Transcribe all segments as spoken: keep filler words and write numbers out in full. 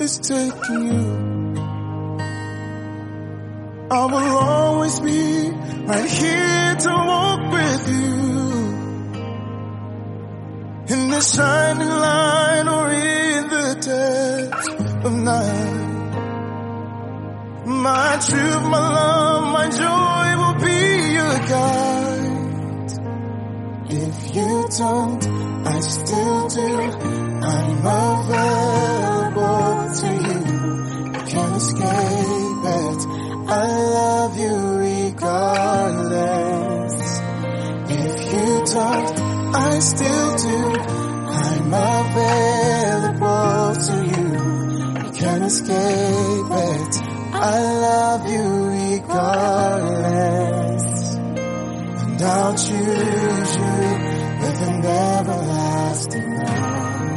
is taking you. I will always be right here to walk with you. In the shining light or in the depths of night. My truth, my love, my joy will be your guide. If you don't, I still do. I'm available to you. You can't escape it. I love you regardless. If you don't, I still do. I'm available to you. You can't escape it. I love you regardless. And I'll choose you with an everlasting love.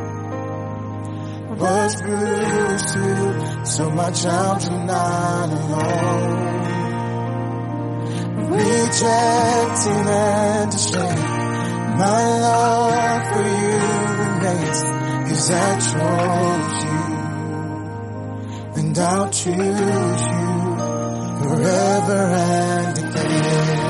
Was bruised too, so my child you're not alone. Rejected and ashamed, my love for you remains, 'cause I chose you. And I'll choose you forever and again.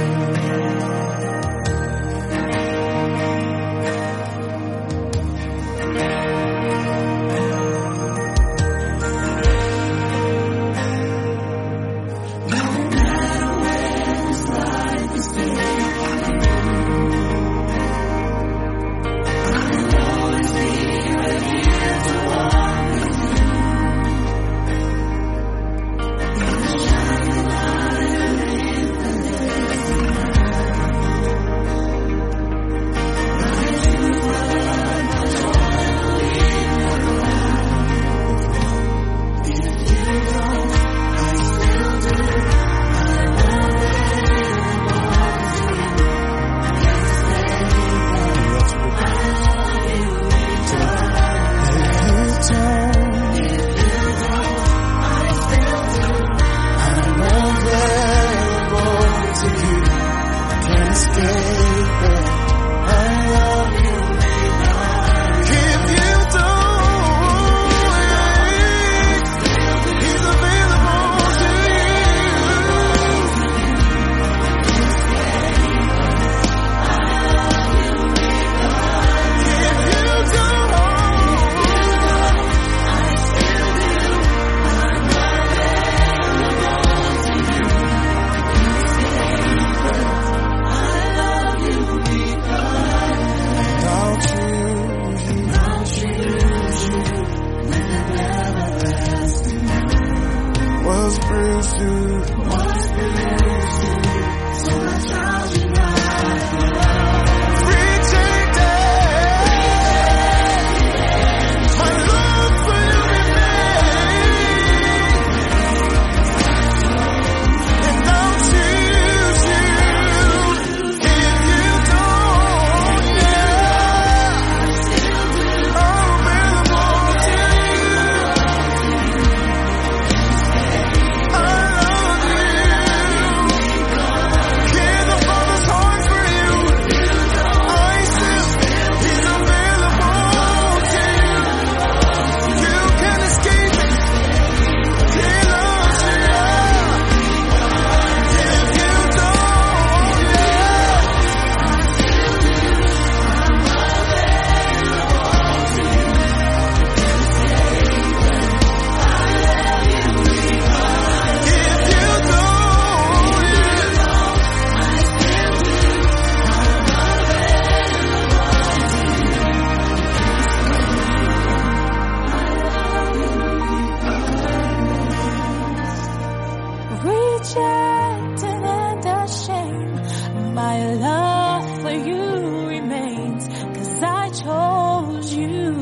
Rejected and ashamed, my love for you remains, 'cause I chose you,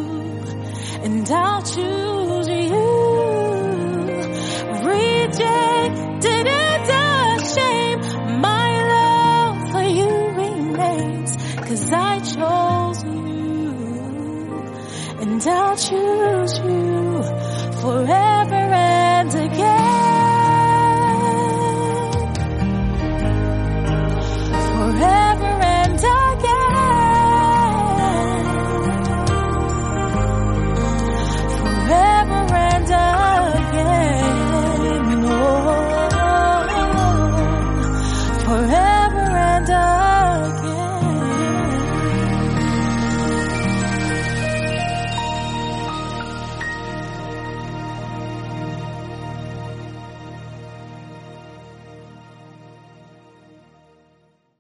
and I'll choose you. Rejected and ashamed, my love for you remains, 'cause I chose you, and I'll choose you forever and again.